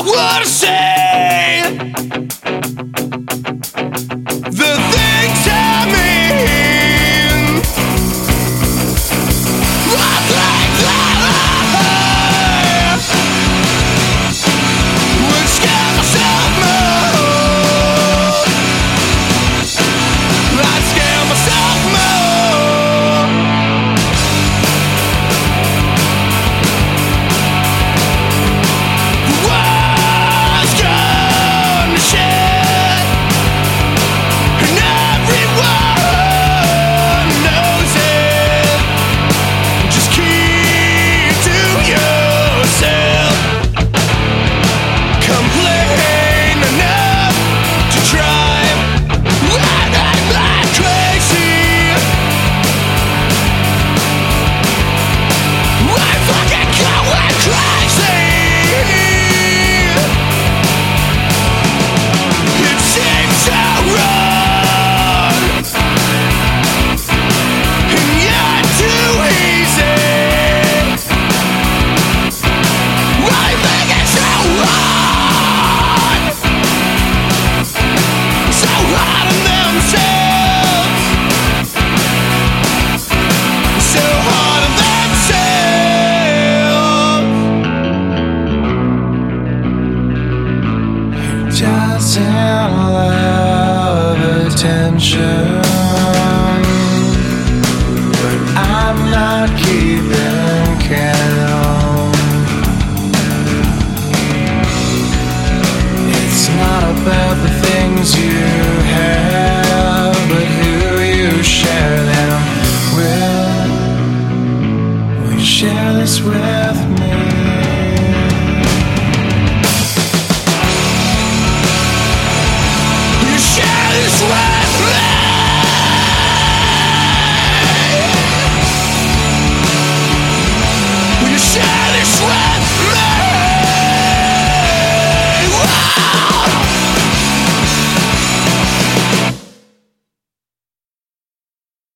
wanna say the things I mean. I think that I would scare myself more. I'd scare myself more. The world's gone to shit, and everyone knows it. Just keep to yourself. Complain enough to drive when I'm not crazy. I'm fucking going crazy. It seems so wrong, and you're too easy. I think it's so wrong, so hard on themselves, so hard on themselves. Just in love attention.